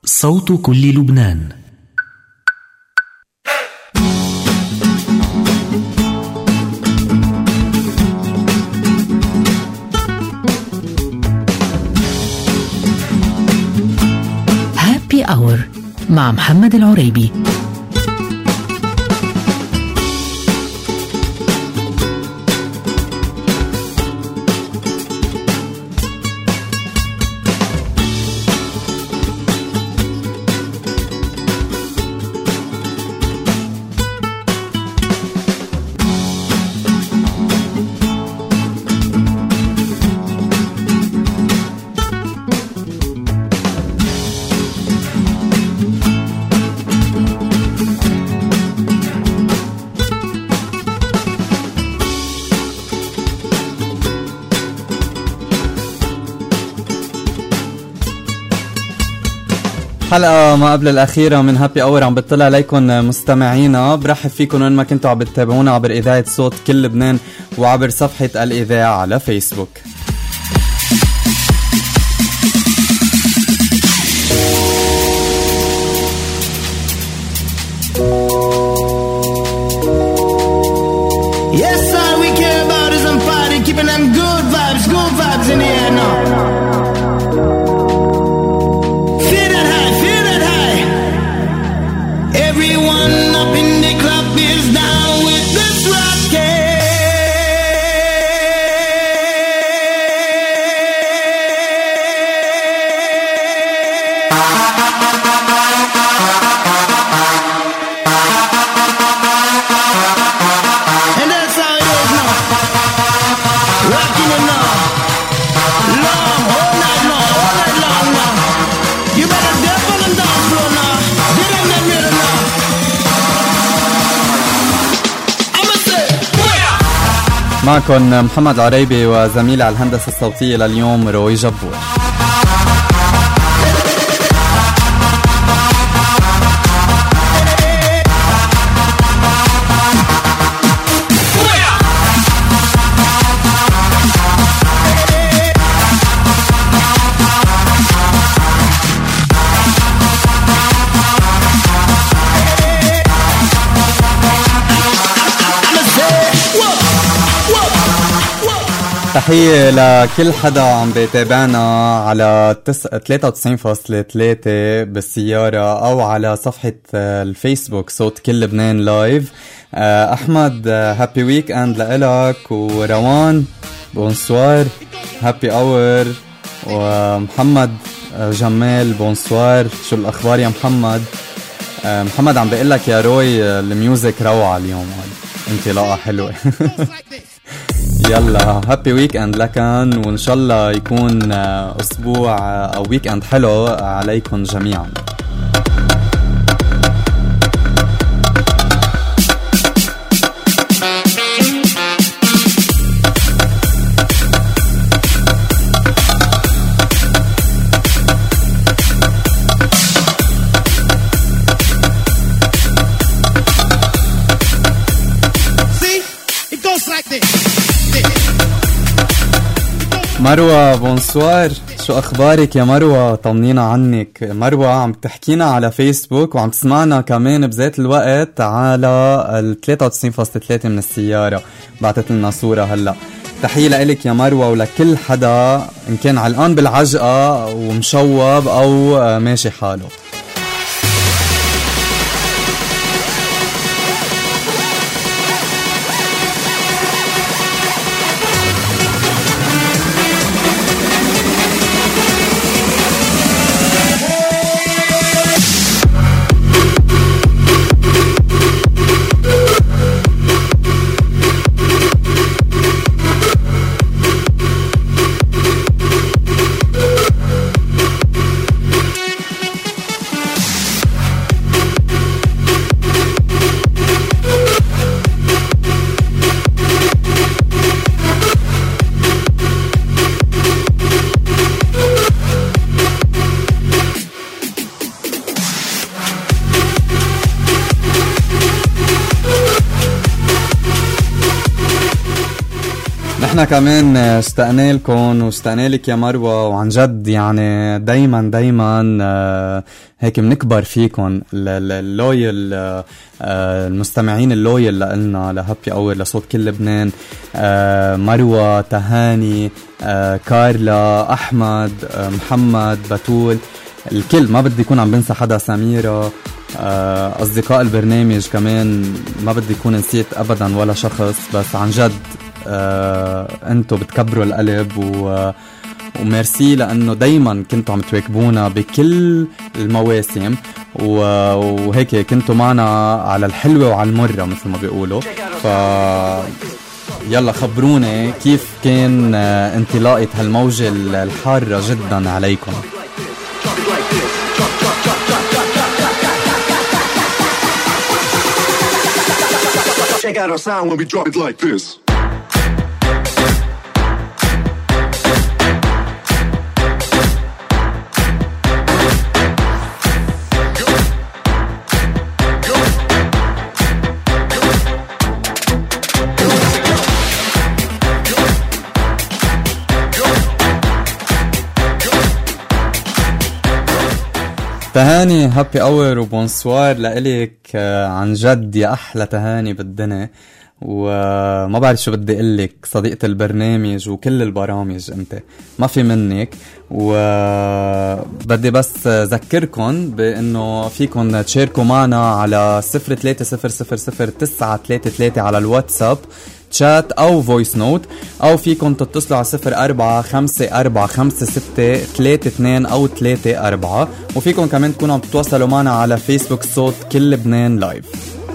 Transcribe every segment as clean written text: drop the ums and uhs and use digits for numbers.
صوت كل لبنان. هابي أور مع محمد العريبي. حلقة ما قبل الأخيرة من هابي أور عم بتطلع عليكم مستمعينا. برحب فيكم وين ما كنتوا عم بتتابعونا عبر إذاعة صوت كل لبنان وعبر صفحة الإذاعة على فيسبوك. Yes, all we care about is I'm party, keeping them good vibes in the air now. Feel that high. Everyone up in the club is down with this rocket. And that's how it is now. Rocking it now. Long, all night long now. You better dip on the dance floor now. Get on that rhythm now. I'ma say, معكم محمد العريبي وزميلي على الهندسة الصوتية لليوم روي جبور. تحية لكل حدا عم بيتابعنا على 93.3 بالسيارة أو على صفحة الفيسبوك صوت كل لبنان لايف. أحمد هابي ويك أند لإلك، وروان بونسوار هابي أور، ومحمد جمال بونسوار. شو الأخبار يا محمد؟ محمد عم بيقلك يا روي الميوزك روعة اليوم، انطلاقة حلوة. يلا هابي ويك اند لكن، وان شاء الله يكون اسبوع او ويك اند حلو عليكم جميعا. مروة بونسوار، شو أخبارك يا مروة؟ طمنينا عنك. مروة عم تحكينا على فيسبوك وعم تسمعنا كمان بذات الوقت على 93.3 من السيارة. بعتت لنا صورة هلأ. تحية لإلك يا مروة ولكل حدا إن كان علقان بالعجقة ومشوب أو ماشي حاله. نحن كمان اشتقنا لكم واشتقنا لك يا مروة، وعن جد يعني دايما هيك بنكبر فيكم اللويل، المستمعين اللويل لنا لهابي اور لصوت كل لبنان. مروة، تهاني، كارلا، أحمد، محمد، بتول، الكل ما بدي يكون عم بنسى حدا، سميرة، أصدقاء البرنامج كمان ما بدي يكون نسيت أبدا ولا شخص. بس عن جد أنتوا بتكبروا القلب وميرسي لأنه دايما كنتوا عم تواكبونا بكل المواسم، وهيك كنتوا معنا على الحلوة وعلى المرة مثل ما بيقولوا. يلا خبروني كيف كان انطلاقة هالموجة الحارة جدا عليكم. Check out our sound when we drop it like this. تهاني، هابي اور وبونسوار لإلك. عن جد يا أحلى تهاني بالدنيا، وما بعرف شو بدي قلك، صديقة البرنامج وكل البرامج انت ما في منك. وبدي بس ذكركن بأنه فيكن تشاركوا معنا على 03000933 على الواتساب تشات أو فويس نوت، أو فيكن تتصلوا على 04545632 أو 34، وفيكن كمان تكونوا عم تتواصلوا معنا على فيسبوك صوت كل لبنان لايف.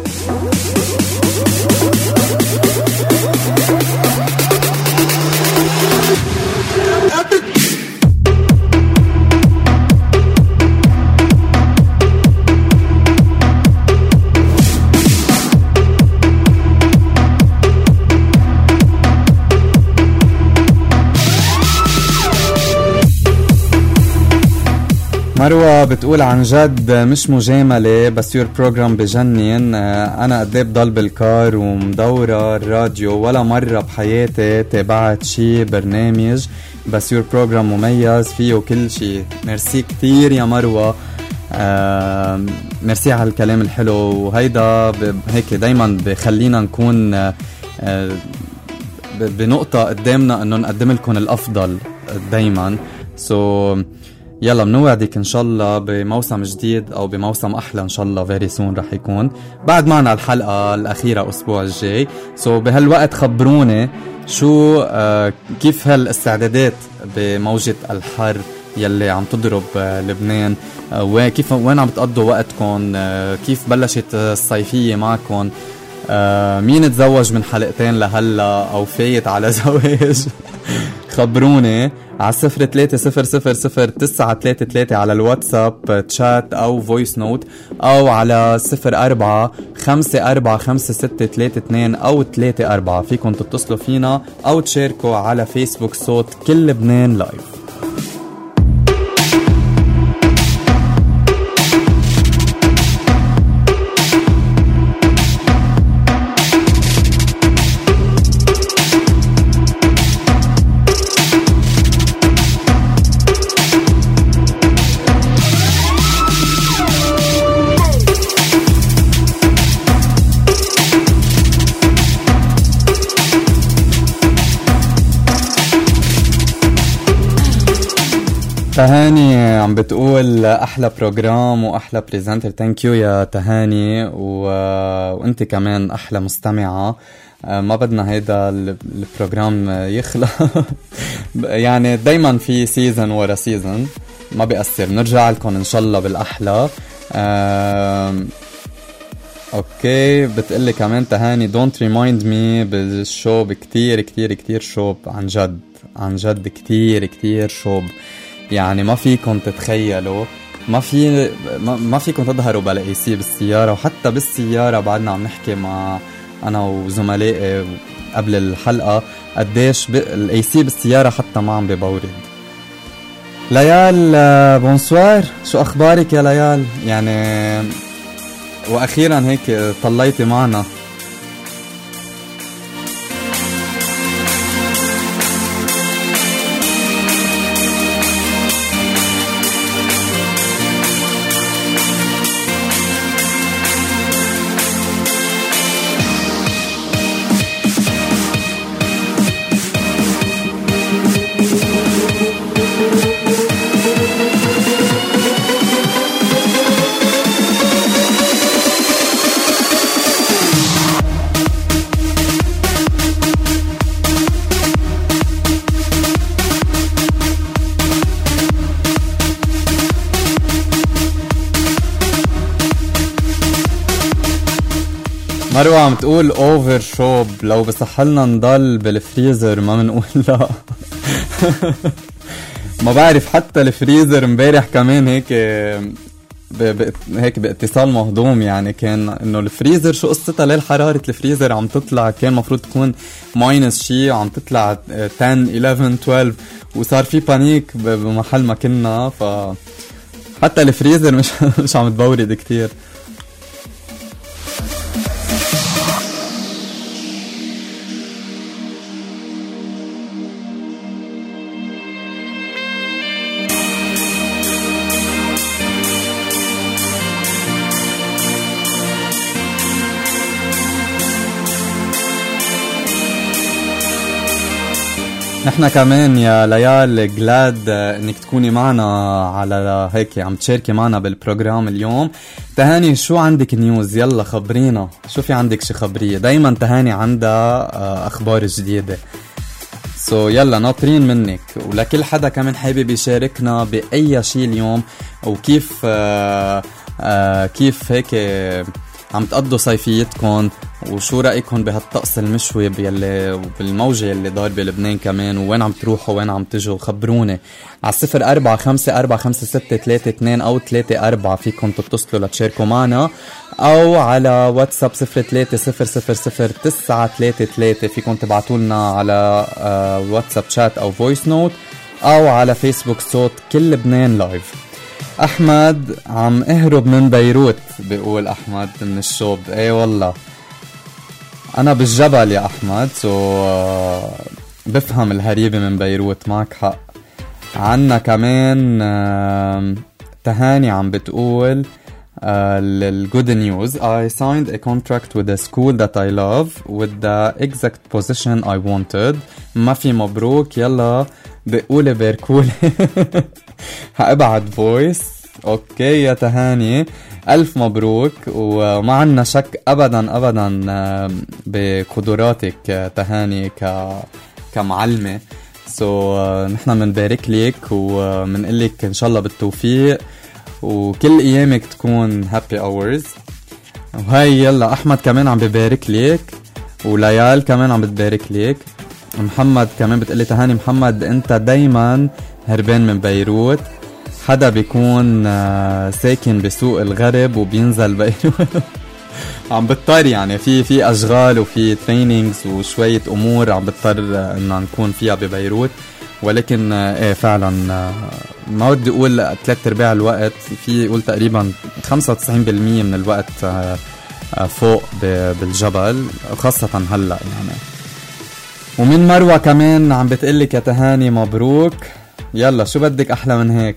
مروة بتقول عن جد مش مجاملة بس يور بروجرام بجنن. أنا قدي بضل بالكار ومدورة الراديو، ولا مرة بحياتي تابعت شي برنامج، بس يور بروجرام مميز فيه كل شي. ميرسي كتير يا مروة، ميرسي على الكلام الحلو، وهيدا هيك دايما بخلينا نكون بنقطة قدامنا انه نقدم لكم الأفضل دايما. يلا منوعدك ان شاء الله بموسم جديد او بموسم احلى ان شاء الله فيري سون رح يكون. بعد معنا الحلقة الاخيرة الاسبوع الجاي، بهالوقت خبروني شو كيف هالاستعدادات بموجة الحر يلي عم تضرب لبنان، وكيف وين عم بتقضوا وقتكم، كيف بلشت الصيفية معكم، مين تزوج من حلقتين لهلا او فايت على زواج. خبروني على 03000933 على الواتساب تشات او فويس نوت، او على 04545632 او 34. فيكم تتصلوا فينا او تشاركوا على فيسبوك صوت كل لبنان لايف. تهاني عم بتقول احلى بروجرام واحلى بريزنتر. ثانك يو يا تهاني، وانت كمان احلى مستمعة. ما بدنا هيدا البروجرام يخلق. يعني دايما في سيزن ورا سيزن، ما بيأثر، نرجع لكم ان شاء الله بالاحلى. اوكي بتقلي كمان تهاني دونت ريمايند مي بالشوب، كتير كتير كتير شوب، عن جد عن جد كتير كتير شوب. يعني ما فيكم تتخيلوا، ما فيكم تظهروا بلا اي سي بالسيارة. وحتى بالسيارة بعدنا عم نحكي مع انا وزملائي قبل الحلقة قديش الاي سي بالسيارة حتى ما عم ببورد. ليال بونسوار، شو اخبارك يا ليال؟ يعني واخيرا هيك طليتي معنا. مروة عم تقول اوفر شوب، لو بصحلنا نضل بالفريزر ما منقول لا. ما بعرف، حتى الفريزر مبارح كمان هيك هيك باتصال مهضوم، يعني كان انه الفريزر شو قصتها، ليه حرارة الفريزر عم تطلع، كان مفروض تكون ماينس شي عم تطلع 10 11 12، وصار في بانيك بمحل ما كنا، ف حتى الفريزر مش عم تبورد كتير. نحن كمان يا ليال جلاد انك تكوني معنا على هيك عم تشاركي معنا بالبروجرام اليوم. تهاني شو عندك نيوز؟ يلا خبرينا، شو في عندك شي خبرية؟ دايما تهاني عندها اخبار جديدة، يلا ناطرين منك. ولكل حدا كمان حابب يشاركنا بأي شي اليوم، وكيف كيف هيك عم تقضوا صيفيتكم، وشو رأيكم بهالطقس المشوي بالموجة اللي ضار بلبنان كمان، وين عم تروحوا وين عم تجوا؟ خبروني على 04545632 أو 34 فيكم تتصلوا لتشاركوا معنا، أو على واتساب 03000933 فيكم تبعتوا لنا على واتساب شات أو فويس نوت، أو على فيسبوك صوت كل لبنان لايف. أحمد عم اهرب من بيروت، بيقول أحمد من الشوب. اي والله أنا بالجبل يا أحمد، بفهم الهريبة من بيروت، معك حق. عنا كمان تهاني عم بتقول الجود نيوز: I signed a contract with a school that I love with the exact position I wanted. ما في مبروك، يلا بقولي باركولي. هابعد فويس. اوكي يا تهاني، الف مبروك، وما عنا شك ابدا ابدا بقدراتك تهاني كمعلمة. نحن منبارك لك ومنقلك ان شاء الله بالتوفيق، وكل ايامك تكون هابي اورز. وهي يلا احمد كمان عم ببارك لك، وليال كمان عم بتبارك لك. محمد كمان بتقلي تهاني محمد انت دايما هربان من بيروت، حدا بيكون ساكن بسوق الغرب وبينزل بيروت. عم بضطر يعني في اشغال وفي ترينينجز وشوية امور عم بضطر ان نكون فيها ببيروت، ولكن ايه فعلا ما بدي اقول 3/4 الوقت، في اقول تقريبا 95% من الوقت فوق بالجبل، خاصة هلا يعني. ومن مروة كمان عم بتقلك يا تهاني مبروك، يلا شو بدك احلى من هيك؟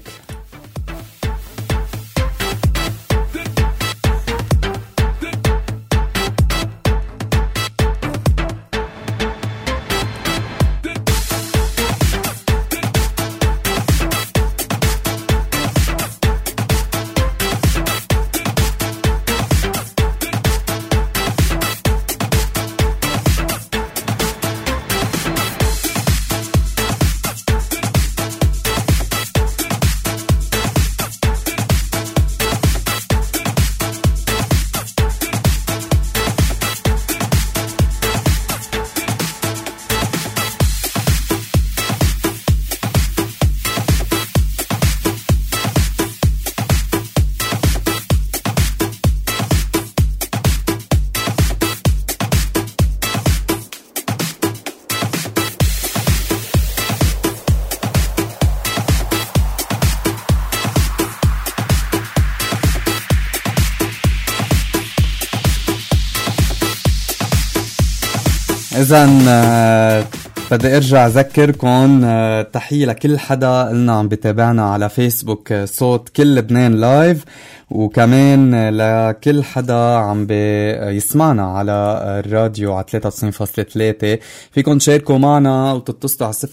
إذن بدي ارجع اذكركم تحية لكل حدا قلنا عم بتابعنا على فيسبوك صوت كل لبنان لايف، وكمان لكل حدا عم بيسمعنا على الراديو على 93.3. فيكم تشاركوا معنا وتتصلوا على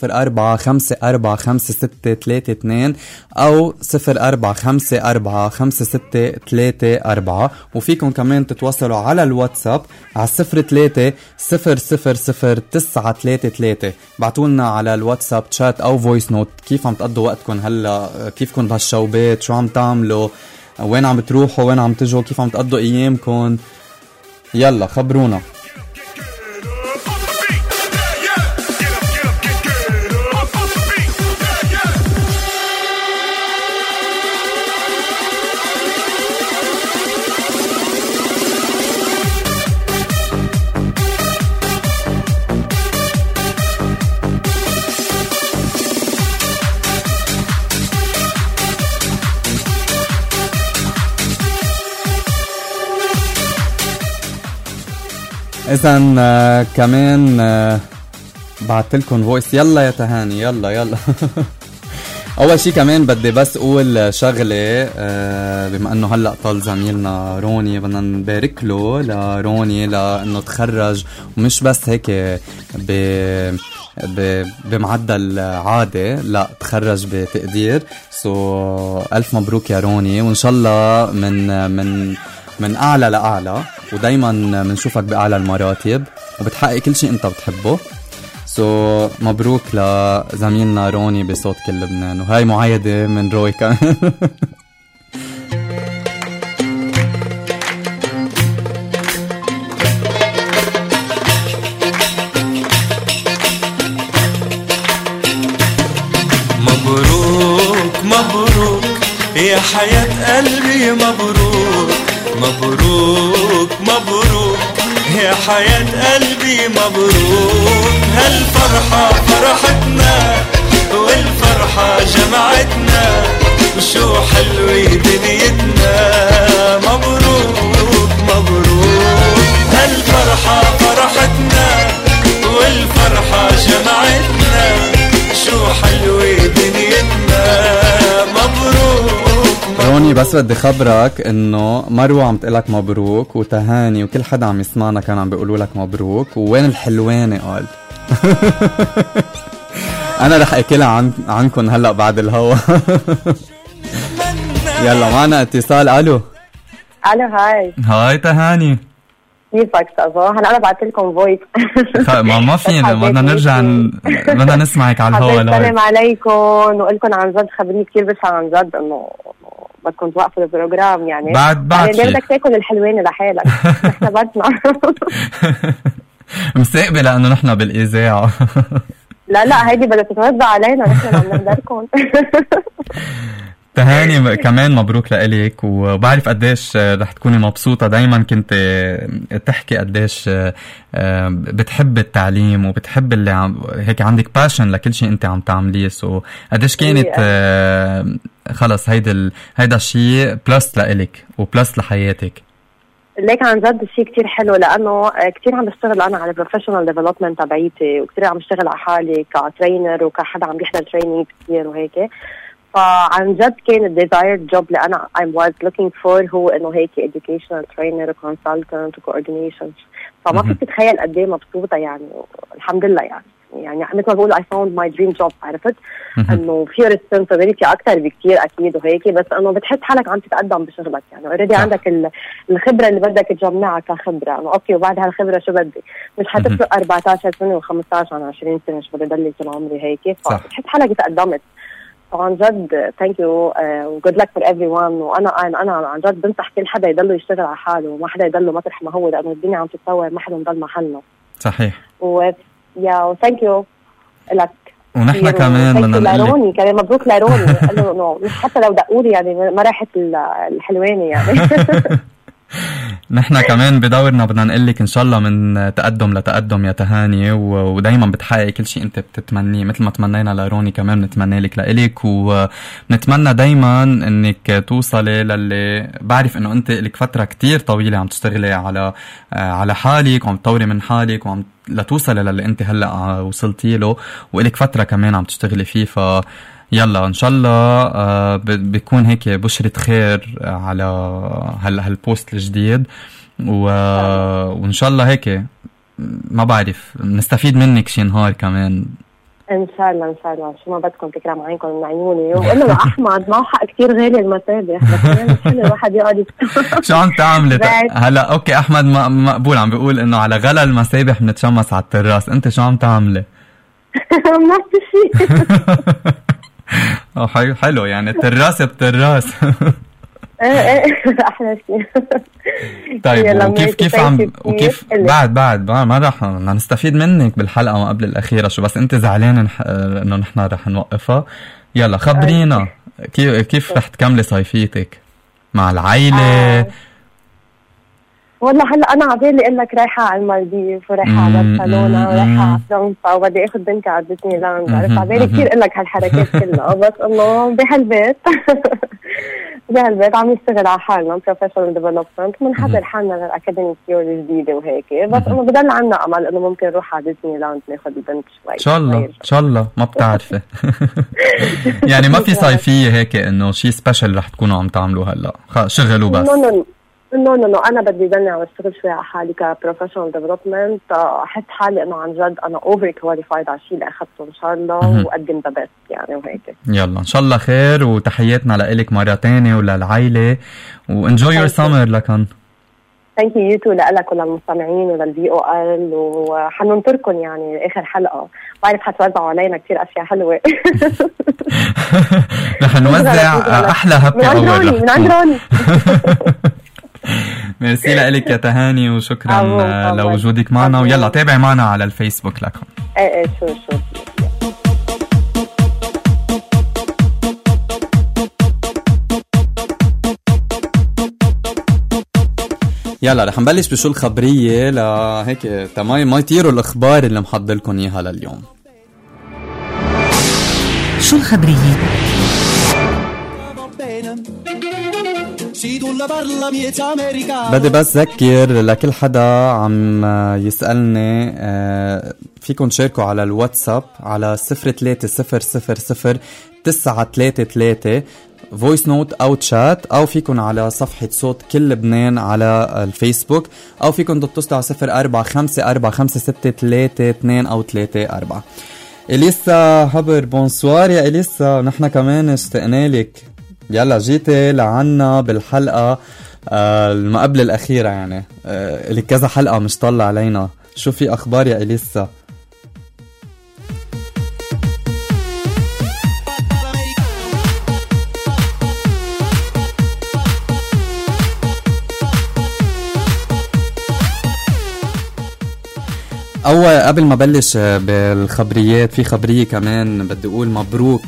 04545632 أو 04545634، وفيكم كمان تتواصلوا على الواتساب على 0300000933. بعتولنا على الواتساب شات أو فويس نوت كيف عم تقضوا وقتكم هلا، كيفكم بهالشوبات، شو عم تعملوا، وين عم تروحوا، وين عم تجوا، كيف عم تقضوا ايامكم. يلا خبرونا. إذن كمان بعتلكن فويس. يلا يا تهاني يلا أول شي كمان بدي بس أقول شغلة، بما أنه هلأ طال زميلنا روني، بدنا نبارك له لروني لأنه تخرج، ومش بس هيك بمعدل عادي، لا تخرج بتقدير. ألف مبروك يا روني، وإن شاء الله من أعلى لأعلى، ودايما منشوفك بأعلى المراتب وبتحقق كل شيء أنت بتحبه. مبروك لزميلنا روني بصوت كل لبنان، وهاي معايدة من روي كمان. مبروك مبروك يا حياة قلبي، مبروك مبروك مبروك يا حياة قلبي، مبروك هالفرحة فرحتنا والفرحة جمعتنا، وشو حلوة دنيتنا. مبروك مبروك هالفرحة فرحتنا والفرحة جمعتنا، شو حلوة دنيتنا. مبروك روني بس بدي خبرك انه مروة عم تقلك مبروك، وتهاني وكل حدا عم يسمعنا كان عم بيقولوا لك مبروك. وين الحلوانة قال؟ انا رح اكلها عنكن هلأ بعد الهوا. يلا معنا اتصال. الو هاي تهاني، كيفك صباح؟ انا بعتلكم فويس. ما فينا، بدنا نرجع بدنا نسمعك على الهوا. السلام عليكم، وقلكم عن جد خبرني كثير بس عن جد انه بدكم توقفوا البروجرام يعني بعد يعني بدك تاكل الحلوانة لحالك. نحن بدنا مساقبة لأنه نحن بالإذاعة. لا هيدي بدها تتوزع علينا، نحن عم نقدركم. تهاني كمان مبروك لإلك، وبعرف قديش رح تكوني مبسوطة. دايما كنت تحكي قديش بتحب التعليم وبتحب اللي هيك عندك باشن لكل شيء انت عم تعمليه. قديش كانت خلص هيدا الشيء بلس لإلك وبلس لحياتك. ليك عن جد شيء كتير حلو، لأنه كتير عم بشتغل أنا على بروفيشنال ديفلوبمنت تبعيتي، وكتير عم بشتغل على حالي كترينر وكحدا عم بيحضر تريننج كتير وهيك. فعن جد كان الديزايرد جوب اللي أنا I was looking for هو إنه هيك educational trainer و consultant و coordination. فما فيك تتخيل قد إيه مبسوطة يعني، الحمد لله يعني مثل ما بقول I found my dream job. عرفت إنه في responsibility أكتر بكتير أكيد وهيك، بس إنه بتحس حالك عم تتقدم بشغلك يعني. already عندك الخبرة اللي بدك تجمعها كخبرة، إنه أوكي وبعد هالخبرة شو بدي، مش حتفرق 14 سنة و15 عن 20 سنة شو بدي ضلي طول عمري هيك. فبتحس حالك تقدمت. عن جد ثانك يو وجود لك فور ايفري ون. وانا عن جد بنصح كل حدا يضل يشتغل على حاله وما حدا يضل مطرح ما هو، لانه الدنيا عم تتطور، ما حدا يضل محلنا. صحيح. يا ثانك يو لك. ونحن كمان بدنا نقول لروني كمان مبروك لروني. انه مش حتى لو دقولي يعني ما راحت الحلوانه يعني. نحن كمان بدورنا بدنا نقلك ان شاء الله من تقدم لتقدم يا تهاني، ودايما بتحققي كل شيء انت بتتمنيه، مثل ما تمنينا لروني كمان بنتمنى لك لإلك، ونتمنى دايما انك توصلي للي بعرف انه انت لك فتره كتير طويله عم تشتغلي على حالك وعم تطوري من حالك وعم لتوصلي للي انت هلا وصلتي له، وإلك فتره كمان عم تشتغلي فيه. ف يلا ان شاء الله بيكون هيك بشرة خير على هالبوست الجديد، وان شاء الله هيك ما بعرف نستفيد منك شي نهار كمان ان شاء الله. شو ما بدكم تكرم عينكم من عيوني. وقلنا لاحمد معه حق كتير غالي المسابح، بس كمان حلو الواحد يقعد شو عم تعملي هلا؟ اوكي احمد مقبول عم بيقول انه على غلا المسابح بنتشمس على التراس، انت شو عم تعملي؟ ما في شيء. حلو يعني التراس بتراس. احلى شيء. طيب وكيف بعد ما راح نستفيد منك بالحلقه ما قبل الاخيره، شو بس انت زعلان انه نحن رح نوقفها؟ يلا خبرينا كيف رح تكملي صيفيتك مع العائله؟ والله هلا انا عبالي اقول لك رايحه على المالديف ورايحه على برشلونه ورايحه على فرنسا وبدي اخذ بنتي على ديزني لاند. عرفت عبالي كثير اقول لك هالحركات كلها، بس انه بهالبيت عم نشتغل على حالنا بروفيشنال ديفلوبمنت، بنحضر حالنا للاكاديميك يير الجديده وهيك، بس انه بضل عنا امل انه ممكن نروح على ديزني لاند ناخذ البنت شوي. ان شاء الله ما بتعرفي. يعني ما في صيفيه هيك انه شيء سبيشال رح تكونوا عم تعملوه هلا شغل وبس؟ نو انا بدي ضلني عم اشتغل شوي على حالي كبروفيشنال ديفلوبمنت، احس حالي انه عن جد انا اوفر كواليفايد على الشيء اللي اخذته ان شاء الله، وقدم ذا بيست يعني وهيك. يلا ان شاء الله خير، وتحياتنا لإلك مره ثانيه وللعائله، وانجوي يور سمر لكن. ثانك يو تو لك وللمستمعين وللفي او ال، وحننطركم يعني اخر حلقه. بعرف حتوزعوا علينا كثير اشياء حلوه. رح نوزع احلى هابي اور من عند روني. ميرسي لك يا تهاني، وشكرا لوجودك معنا، ويلا تابعي معنا على الفيسبوك لكم. ايه شو يلا رح نبلش بشو الخبرية لهيك تماي ما يطيروا الأخبار اللي محضر لكم إياها لليوم. شو الخبرية؟ بدي بس ذكر لكل حدا عم يسألني، فيكن تشاركوا على الواتساب على 03000933 فويس نوت او تشات، او فيكن على صفحة صوت كل لبنان على الفيسبوك، او فيكن تتصلوا على 04545632 او 34. إليسا هبر بونسوار يا إليسا، نحن كمان اشتقنا لك. يلا جيتي لعنا بالحلقة ما قبل الأخيرة، يعني لك كذا حلقة مش طلع علينا. شو في أخبار يا إليسا؟ أول قبل ما بلش بالخبريات، في خبرية كمان بدي أقول مبروك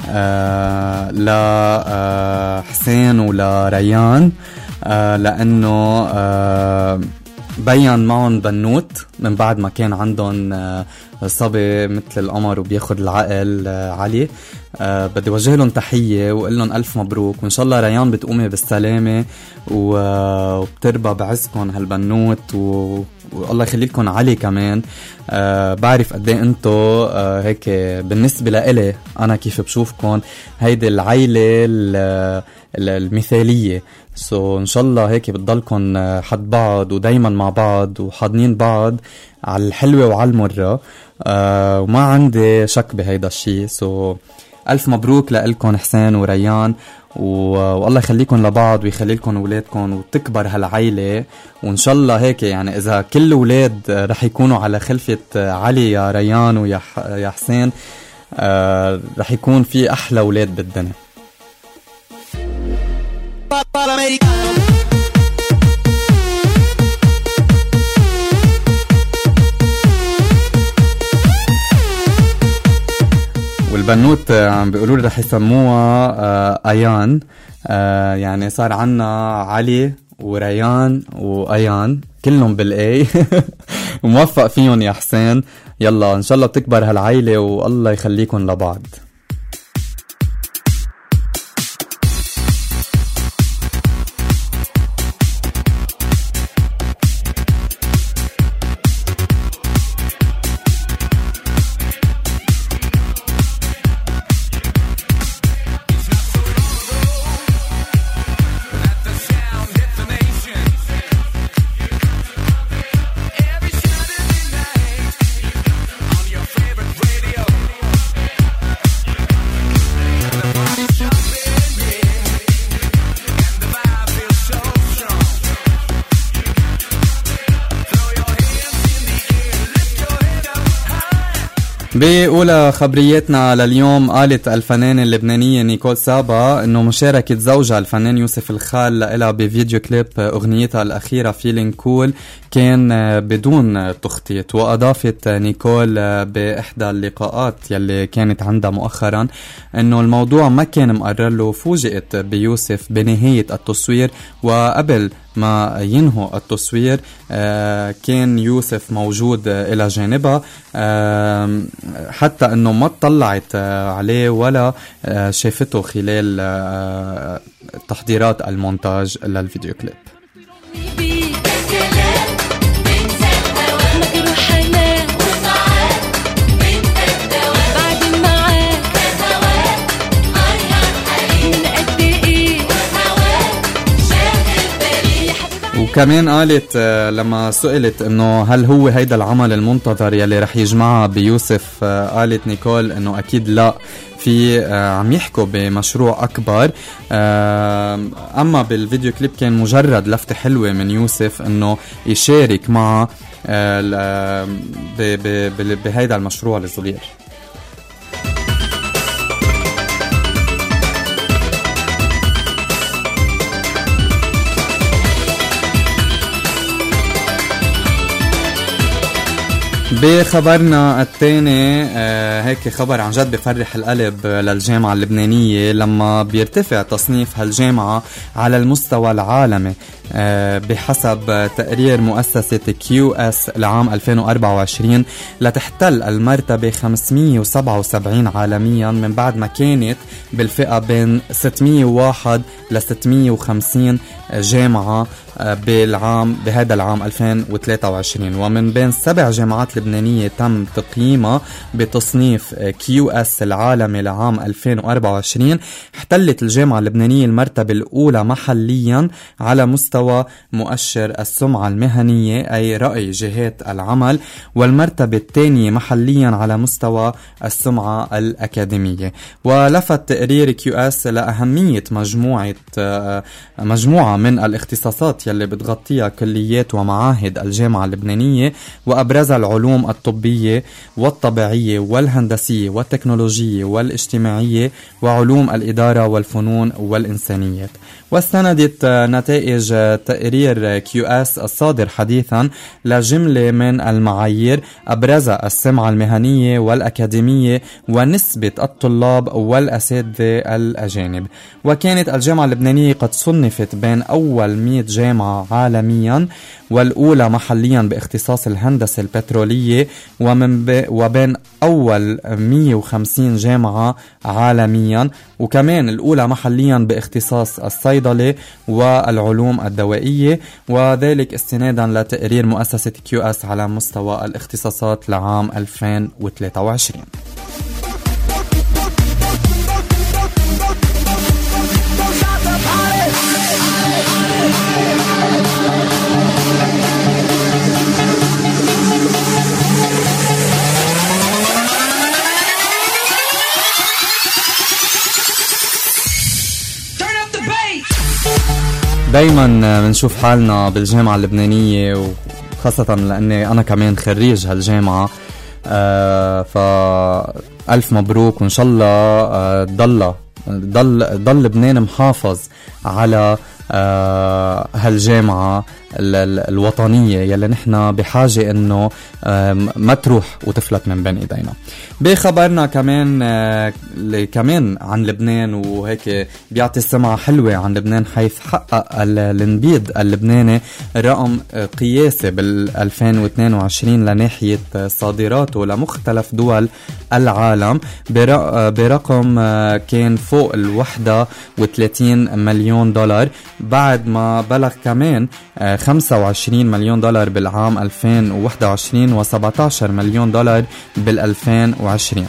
لحسين ولريان، لأنه بيّن معهم بنوت من بعد ما كان عندهم صبي مثل القمر وبياخد العقل علي. بدي وجه لهم تحية وقل لهم ألف مبروك، وإن شاء الله ريان بتقومي بالسلامة وبتربى بعزكم هالبنوت، والله يخلي لكم علي كمان. بعرف قد ايه انتو هيك بالنسبة لإلي أنا كيف بشوفكم هيدي العيلة المثالية. إن شاء الله هيك بتضلكم حد بعض ودايما مع بعض وحاضنين بعض على الحلوة وعلى المرة، وما عندي شك بهيدا الشيء. ألف مبروك لإلكم حسين وريان، والله يخليكم لبعض ويخلي لكم أولادكم وتكبر هالعيلة. وإن شاء الله هيك يعني إذا كل أولاد رح يكونوا على خلفة علي يا ريان ويا حسين، رح يكون في أحلى أولاد بالدنيا. والبنوت عم بيقولوا لي رح يسموها ايان، يعني صار عنا علي وريان وايان كلهم بالاي. وموفق فيهم يا حسين. يلا ان شاء الله بتكبر هالعيلة والله يخليكم لبعض. بأولى خبرياتنا لليوم قالت الفنانة اللبنانية نيكول سابا انه مشاركة زوجها الفنان يوسف الخال لها بفيديو كليب اغنيتها الاخيرة فيلينج كول كان بدون تخطيط. واضافت نيكول باحدى اللقاءات يلي كانت عندها مؤخرا انه الموضوع ما كان مقرر له. فوجئت بيوسف بنهاية التصوير وقبل ما ينهوا التصوير كان يوسف موجود إلى جانبها حتى أنه ما اطلعت عليه ولا شافته خلال تحضيرات المونتاج للفيديو كليب. وكمان قالت لما سئلت انه هل هو هيدا العمل المنتظر يلي رح يجمعها بيوسف، قالت نيكول انه اكيد لا، في عم يحكوا بمشروع اكبر. اما بالفيديو كليب كان مجرد لفتة حلوة من يوسف انه يشارك معها بهيدا المشروع الصغير. بخبرنا الثاني هيك خبر عن جد بفرح القلب للجامعة اللبنانية لما بيرتفع تصنيف هالجامعة على المستوى العالمي. بحسب تقرير مؤسسة QS لعام 2024 لتحتل المرتبة 577 عالميا من بعد ما كانت بالفئة بين 601 ل 650 جامعة بهذا العام 2023. ومن بين 7 جامعات لبنانية تم تقييمها بتصنيف QS العالمي لعام 2024 احتلت الجامعة اللبنانية المرتبة الأولى محليا على مستوى مؤشر السمعة المهنية أي رأي جهات العمل، والمرتبة الثانية محليا على مستوى السمعة الأكاديمية. ولفت تقرير QS لأهمية مجموعة من الاختصاصات يلي بتغطيها كليات ومعاهد الجامعة اللبنانية، وأبرزها العلوم الطبية والطبيعية والهندسية والتكنولوجية والاجتماعية وعلوم الإدارة والفنون والإنسانيات. واستندت نتائج تقرير QS الصادر حديثا لجملة من المعايير أبرزها السمعة المهنية والأكاديمية ونسبة الطلاب والأساتذة الأجانب. وكانت الجامعة اللبنانية قد صنفت بين أول 100 جامعة عالميا والأولى محليا باختصاص الهندسة البترولية، وبين أول 150 جامعة عالميا، وكمان الأولى محليا باختصاص الصيدلة والعلوم الدوائية، وذلك استنادا لتقرير مؤسسة QS على مستوى الاختصاصات لعام 2023. دايما بنشوف حالنا بالجامعة اللبنانية، وخاصة لأني أنا كمان خريج هالجامعة، فألف مبروك، وإن شاء الله ضل لبنان محافظ على هالجامعة الوطنية يلي نحن بحاجة انه ما تروح وتفلت من بين ايدينا. بخبرنا كمان عن لبنان، وهيك بيعطي السمعة حلوة عن لبنان، حيث حقق النبيض اللبناني رقم قياسي بال 2022 لناحية صادراته لمختلف دول العالم برقم كان فوق 31 مليون دولار، بعد ما بلغ كمان 25 مليون دولار بالعام 2021 و17 مليون دولار بال 2020.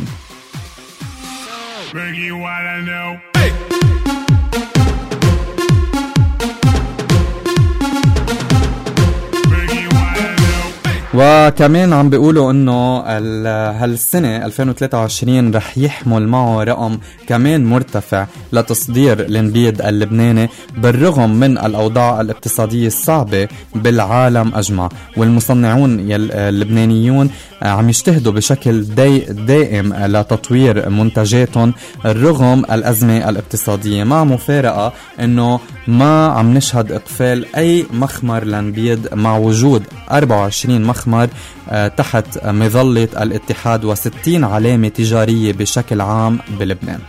وكمان عم بيقولوا انه هالسنة 2023 رح يحمل معه رقم كمان مرتفع لتصدير النبيد اللبناني بالرغم من الاوضاع الاقتصادية الصعبة بالعالم اجمع. والمصنعون اللبنانيون عم يجتهدوا بشكل دائم لتطوير منتجاتهم رغم الازمة الاقتصادية، مع مفارقة انه ما عم نشهد اقفال اي مخمر لنبيد مع وجود 24 مخمر تحت مظلة الاتحاد و60 علامة تجارية بشكل عام بلبنان.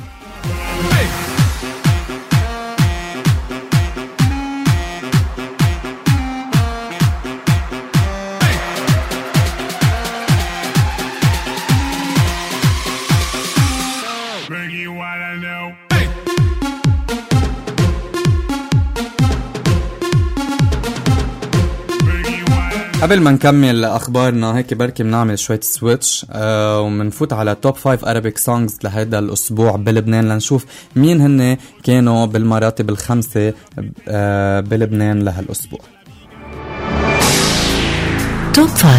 قبل ما نكمل اخبارنا هيك بركي بنعمل شوية سويتش ومنفوت على توب 5 Arabic songs لهذا الاسبوع بلبنان لنشوف مين هن كانوا بالمراتب الخمسة بلبنان لهالاسبوع. توب 5.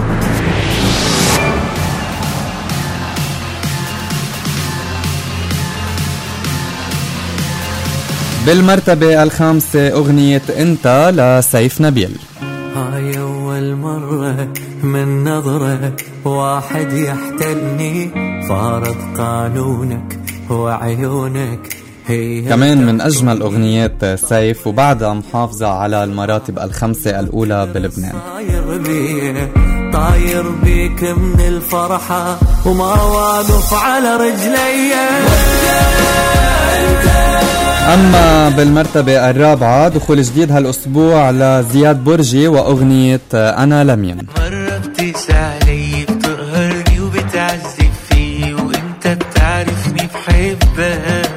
بالمرتبة الخامسة أغنية أنت لسيف نبيل. هاي أول مرة من نظرة واحد يحتلني، فارض قانونك وعيونك هي كمان من أجمل أغنيات سيف وبعدها محافظة على المراتب الخمسة الأولى بلبنان. طاير بيك من الفرحة وما واقف على رجلي. أما بالمرتبة الرابعة دخول جديد هالأسبوع لزياد برجي وأغنية أنا لمين. مرة بتسألي بتقهرني وبتعذب فيه وانت بتعرفني بحبك،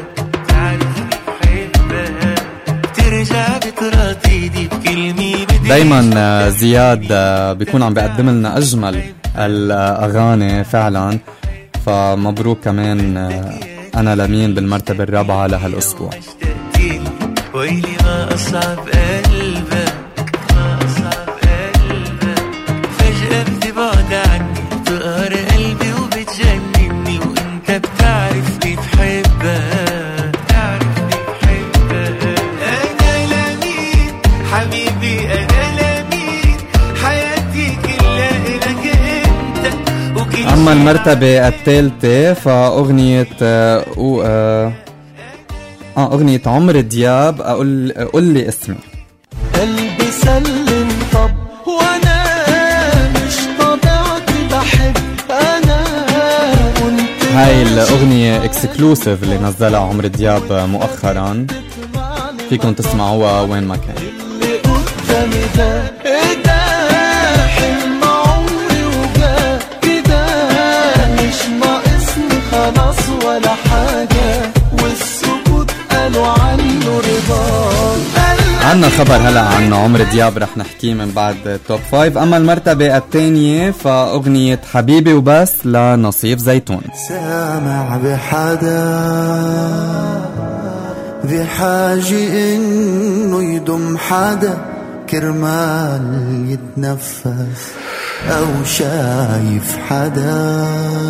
بترجع بتراضيني بكلمة. دايما زياد بيكون عم بيقدم لنا أجمل الأغاني فعلا، فمبروك كمان أنا لمين بالمرتبة الرابعة لهالأسبوع. ويلي ما أصعب قلبك، ما أصعب قلبك، فجأة بتبعد عني بتقهر قلبي وبتجنني وانت بتعرفني بحبك، بتعرفني بحبك. أنا لمين حبيبي، أنا لمين حياتي كلها إلك انت. أما المرتبة الثالثة فأغنية أغنية عمرو دياب قل لي اسمي. قلبي سلم طب وانا مش طبيعتي بحب انا كنت. هاي الأغنية اكسكلوسيف اللي نزلها عمرو دياب مؤخرا، فيكم تسمعوها وين ما كان. اللي قدامي ده حلم عمري وجا كده، مش ناقصني خلاص ولا حاجة، والسكوت قالوا عنه رضا. عنا خبر هلا عن عمرو دياب رح نحكيه من بعد توب 5. أما المرتبة الثانية فأغنية حبيبي وبس لنصيف زيتون. سامع بحدا بحاجة إنه يدم حدا كرمال يتنفس، أو شايف حدا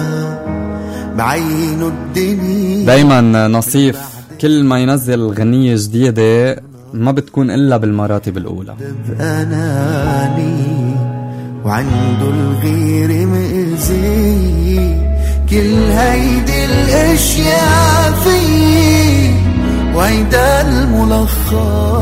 بعينه الدنيا. دايما نصيف كل ما ينزل غنية جديدة ما بتكون إلا بالمراتب الأولى. أناني وعنده الغير مأذي، كل هيدي الأشياء فيه وهيدا الملخص.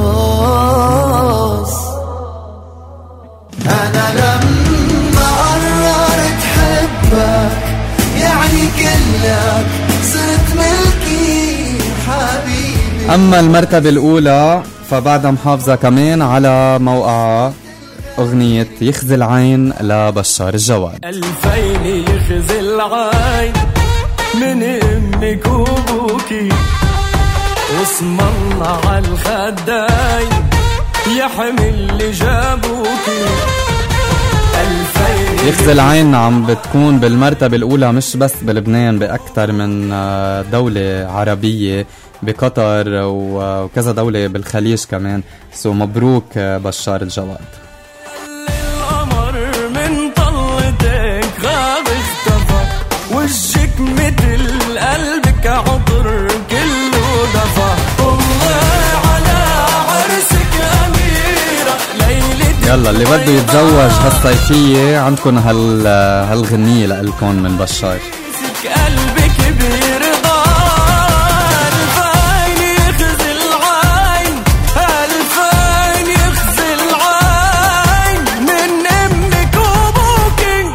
أنا لما قررت حبك يعني كلك صرت ملكي حبيبي. أما المرتبة الأولى فبعدها محافظة كمان على موقع أغنية يخزي العين لبشار الجواد. ألفين يخزي العين من أمك وأبوكي، واسم الله عالخدين يحمل اللي جابوكي. يخزي العين عم بتكون بالمرتبة الأولى مش بس بلبنان، بأكثر من دولة عربية، بقطر وكذا دولة بالخليج كمان. مبروك بشار الجواد. القمر من مثل قلبك عطر كله دفا. الله على عرسك أميرة ليلة. يلا اللي بده يتزوج هالصيفية عندكم هالغنية لإلكم من بشار. قلبك بيرضى الفاين يخزي العين، الفاين يخزي العين من امك وابوك.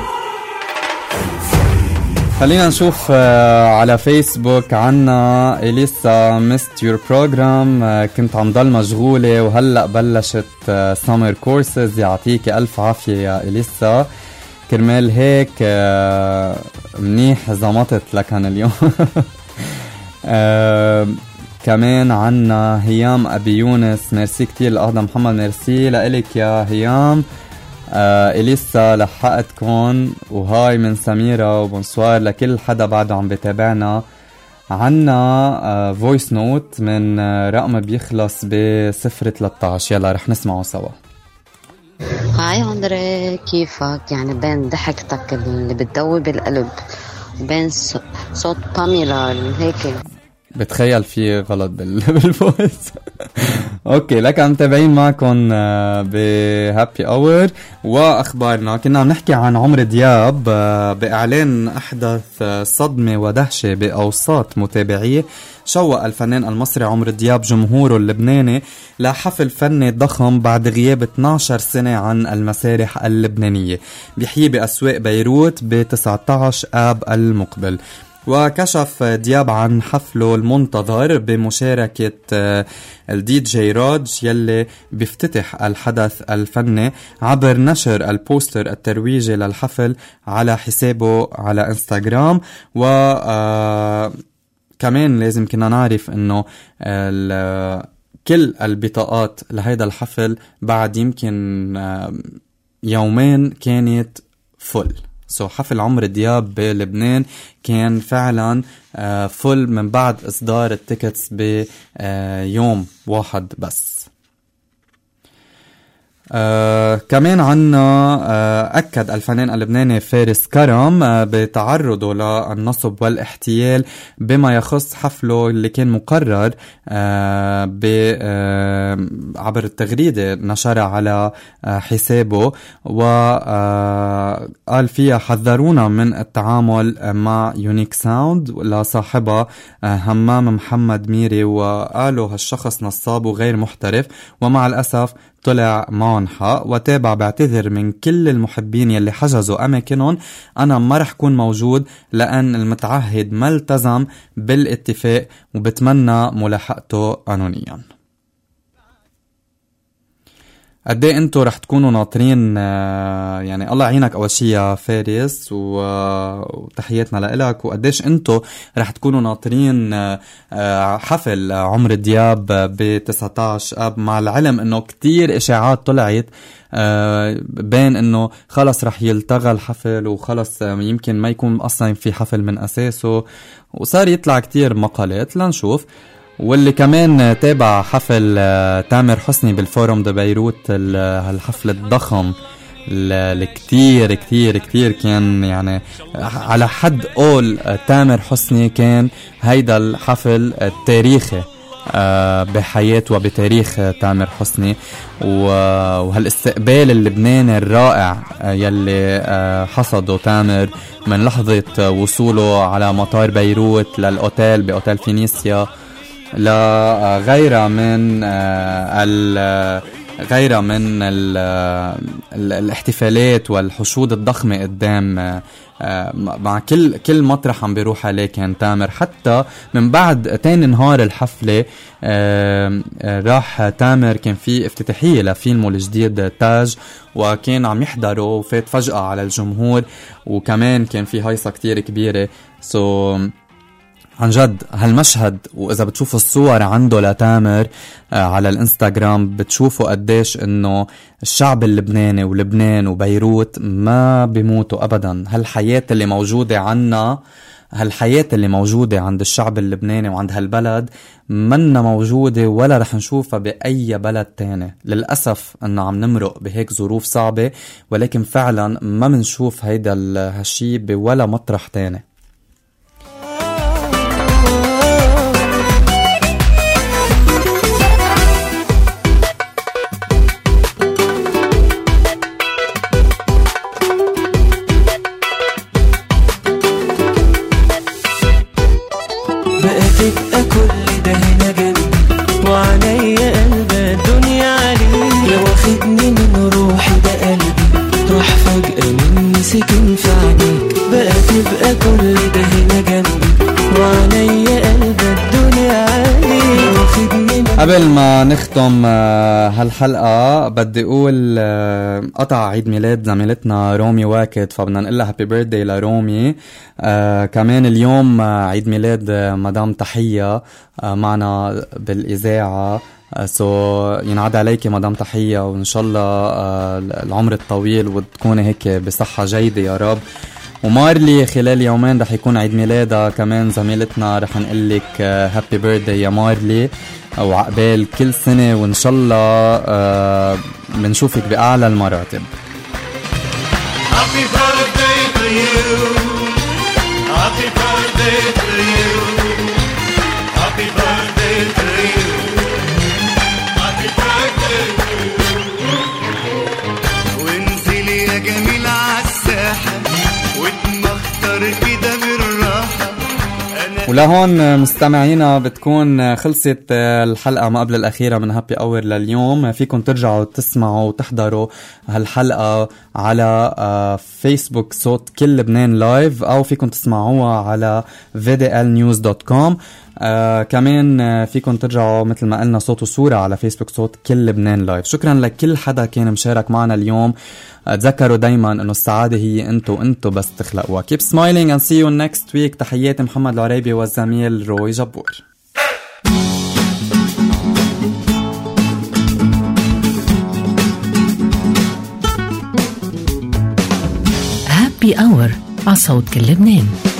خلينا نشوف على فيسبوك عنا إليسا ميست يور بروجرام. كنت عم ضل مشغولة وهلأ بلشت سامر كورسز. يعطيك ألف عافية يا إليسا، كرمال هيك منيح زمطت لكن اليوم. كمان عنا هيام أبي يونس، ميرسي كتير لأهدى محمد، ميرسي لإلك يا هيام. إليسا لحقتكم، وهاي من سميرة وبونسوار لكل حدا بعده عم بتابعنا. عنا فويس نوت من رقم بيخلص ب013. يلا رح نسمعه سوا. هاي أندري، كيفك؟ يعني بين ضحكتك اللي بتدوب القلب وبين صوت باميلا هيك بتخيل في غلط بالفويس. اوكي، لك عم تابعين معكم بهابي اور واخبارنا. كنا عم نحكي عن عمرو دياب باعلان احدث صدمه ودهشه باوساط متابعيه. شوق الفنان المصري عمرو دياب جمهوره اللبناني لحفل فني ضخم بعد غياب 12 سنة عن المسارح اللبنانية، بيحيي بأسواق بيروت ب19 آب المقبل. وكشف دياب عن حفله المنتظر بمشاركة الدي جي راج يلي بيفتتح الحدث الفني عبر نشر البوستر الترويجي للحفل على حسابه على انستغرام. و كمان لازم كنا نعرف انه كل البطاقات لهيدا الحفل بعد يمكن يومين كانت فل. حفل عمرو دياب بلبنان كان فعلا فل من بعد إصدار التيكتس بيوم واحد بس. كمان عنا أكد الفنان اللبناني فارس كرم بتعرضه للنصب والاحتيال بما يخص حفله اللي كان مقرر عبر التغريدة نشرها على حسابه، وقال فيها حذرونا من التعامل مع يونيك ساوند لصاحبها همام محمد ميري، وقالوا هالشخص نصاب وغير محترف، ومع الأسف طلع معهم حق. وتابع بعتذر من كل المحبين يلي حجزوا أماكنهم، أنا ما رح كون موجود لأن المتعهد ما التزم بالاتفاق وبتمنى ملاحقته قانونيا. قديه انتو رح تكونوا ناطرين؟ يعني الله يعينك اول شي يا فارس وتحياتنا لإلك. وقديش انتو رح تكونوا ناطرين حفل عمرو دياب ب19 اب، مع العلم انه كتير اشاعات طلعت بين انه خلص رح يلتغى الحفل وخلص يمكن ما يكون اصلا في حفل من اساسه، وصار يطلع كتير مقالات. لنشوف. واللي كمان تابع حفل تامر حسني بالفورم دو بيروت، هالحفل الضخم اللي كتير كتير كتير كان يعني على حد قول تامر حسني كان هيدا الحفل التاريخي بحياة وبتاريخ تامر حسني. وهالاستقبال اللبناني الرائع يلي حصده تامر من لحظة وصوله على مطار بيروت للأوتيل بأوتيل فينيسيا، لا غير من الاحتفالات والحشود الضخمة قدام مع كل مطرح عم بيروح عليه كان تامر. حتى من بعد تاني نهار الحفلة راح تامر، كان في افتتاحية لفيلمه الجديد تاج، وكان عم يحضره وفات فجأة على الجمهور، وكمان كان في هيصة كتير كبيرة. عن جد هالمشهد، وإذا بتشوفوا الصور عنده لتامر على الانستغرام بتشوفوا قديش إنه الشعب اللبناني ولبنان وبيروت ما بيموتوا أبدا. هالحياة اللي موجودة عنا، هالحياة اللي موجودة عند الشعب اللبناني وعند هالبلد منا موجودة ولا رح نشوفها بأي بلد تاني. للأسف أنه عم نمرق بهيك ظروف صعبة، ولكن فعلا ما منشوف هيدا هالشي بولا مطرح تاني. قبل ما نختم هالحلقة بدي اقول قطع عيد ميلاد زميلتنا رومي واكد، فبدنا نقول لها هابي بيرثدي لرومي. كمان اليوم عيد ميلاد مدام تحية معنا بالإذاعة، ينعاد عليك مدام تحية، وإن شاء الله العمر الطويل وتكوني هيك بصحة جيدة يا رب. ومارلي خلال يومين رح يكون عيد ميلادها كمان زميلتنا، رح نقلك هابي بيرثدي يا مارلي، وعقبال كل سنة، وإن شاء الله بنشوفك بأعلى المراتب. Happy birthday to you. Happy birthday to you. Happy birthday to you. Happy birthday to you. وانزلي يا جميل عالساحة واتمخطر كده بالراحة. ولهون مستمعينا بتكون خلصت الحلقة ما قبل الأخيرة من هابي أور لليوم. فيكم ترجعوا تسمعوا وتحضروا هالحلقة على فيسبوك صوت كل لبنان لايف، أو فيكم تسمعوها على vdlnews.com. كمان فيكم ترجعوا مثل ما قلنا صوت وصورة على فيسبوك صوت كل لبنان لايف. شكرا لكل حدا كان مشارك معنا اليوم. تذكروا دايما انه السعادة هي انتو بس تخلقوها. Keep smiling and see you next week. تحياتي محمد العريبي والزميل روي جبور. هابي اور على صوت كل لبنان.